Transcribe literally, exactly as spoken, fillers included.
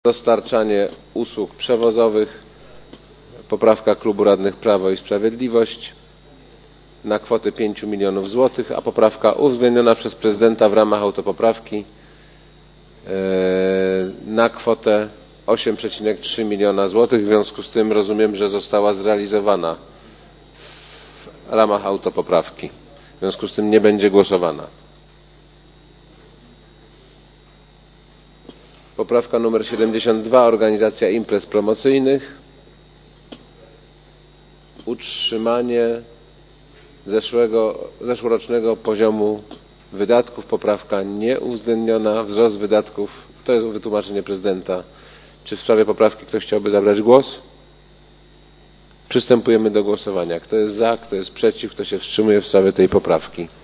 Dostarczanie usług przewozowych, poprawka Klubu Radnych Prawo i Sprawiedliwość na kwotę pięciu milionów złotych, a poprawka uwzględniona przez prezydenta w ramach autopoprawki na kwotę osiem przecinek trzy miliona złotych. W związku z tym rozumiem, że została zrealizowana w ramach autopoprawki. W związku z tym nie będzie głosowana. Poprawka numer siedemdziesiąt dwa. Organizacja imprez promocyjnych. Utrzymanie zeszłego, zeszłorocznego poziomu wydatków. Poprawka nieuwzględniona. Wzrost wydatków. To jest wytłumaczenie prezydenta. Czy w sprawie poprawki ktoś chciałby zabrać głos? Przystępujemy do głosowania. Kto jest za, kto jest przeciw, kto się wstrzymuje w sprawie tej poprawki?